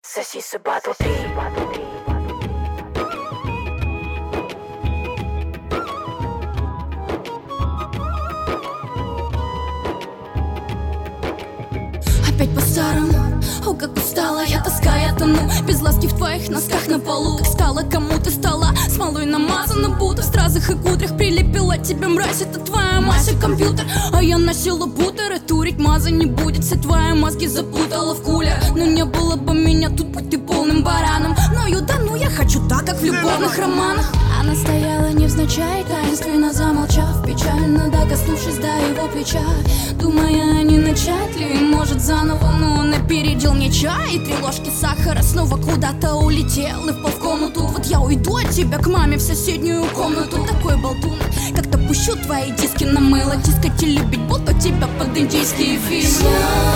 Сосисы Батл 3. Опять по-старому, о, как устала я, тоска, я тону без ласки в твоих носках на полу. Как стала, кому ты стала, смолой намазана, будто в стразах и кудрях прилепила тебе мразь. Это твоя мазь и компьютер, а я носила бутеры. Турить маза не будет, все твои мозги запутала в кулер. Но не было бы меня тут, будь ты полным бараном. Но я хочу так, как в любовных романах. Она стояла невзначай, таинственно замолчав, печально докоснувшись до его плеча, думая, не начать ли, может заново. Но он опередил мне чай, и 3 ложки сахара снова куда-то улетел и впал в комнату. Вот я уйду от тебя к маме в соседнюю комнату. Такой болтун, как-то пущу твои диски на мыло, тискать и любить буду тебя под индийские фильмы.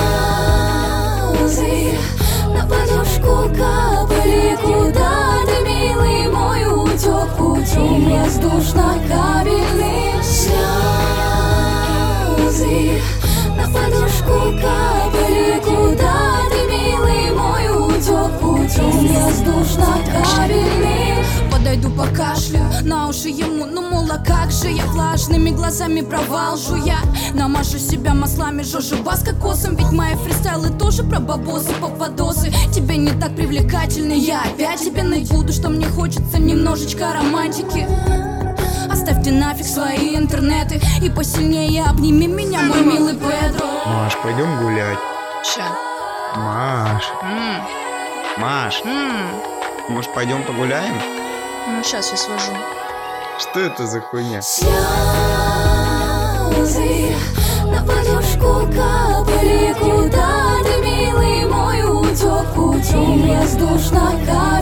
Слезы на подушку капали, куда ты, милый мой, утек путем воздушно-кабельных. Слезы на подушку капали, куда ты, милый мой, утек путем воздушно-кабельных. Подойду покашлю на уши ему, ну мол, а как же я влажными глазами провал жуя. Намажу себя маслами жжёжу бас кокосом, ведь мои фристайлы тоже про бабосы, попадосы. Тебе не так привлекательны, я опять тебе найду, что мне хочется немножечко романтики. Оставьте нафиг свои интернеты и посильнее обними меня, мой милый Педро. Маш, пойдем гулять. Ща. Маш. Маш. Может, пойдем погуляем? Ну, сейчас я свожу. Что это за хуйня? Слезы на подушку капали, куда ты, милый мой, утек путем воздушно-кабельных.